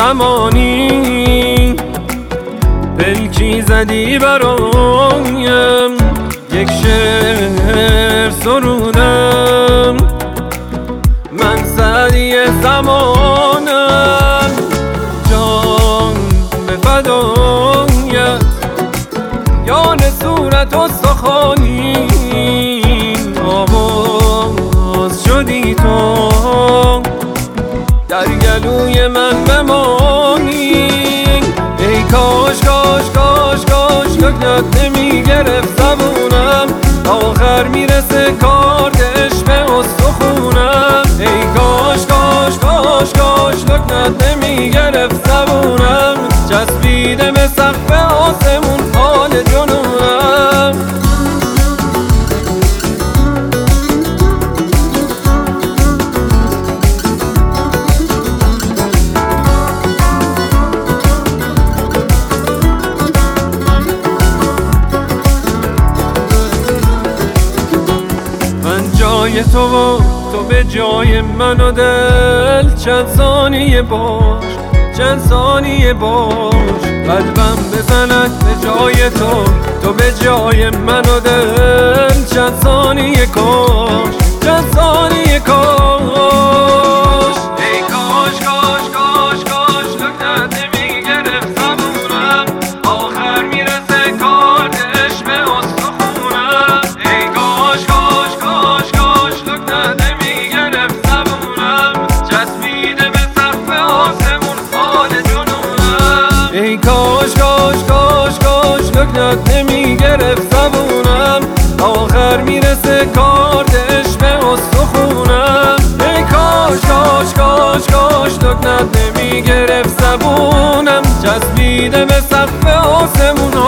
زمانی پلکی زدی برایم، یک شعر سرودم. من سعدی زمانم، جان به فدایت، یان صورت استخوانی آواز شدی تو، در گلوی من بمانی. ای کاش کاش کاش کاش لکنت نمی گرفت زبونم، آخر میرسه کار عشق استخونم. ای کاش کاش کاش کاش لکنت نمی گرفت زبونم، چسبیده به سقف آسمون حال جنونم. جای تو و تو به جای من و دل، چند ثانیه باش چند ثانیه باش، قلبم بزند به جای تو، تو به جای من و دل، چند ثانیه کاش چند ثانیه کاش. ای کاش کاش کاش کاش لکنت نمی گرفت زبونم، آخر میرسه کار عشق به استخونم. ای کاش کاش کاش کاش لکنت نمی گرفت زبونم، چسبیده به سقف آسمون حال جنونم. ای کاش کاش کاش کاش لکنت نمی گرفت زبونم، آخر میرسه کار عشق به استخونم. ای کاش کاش کاش کاش لکنت نمی گرفت زبونم، چسبیده به سقف آسمون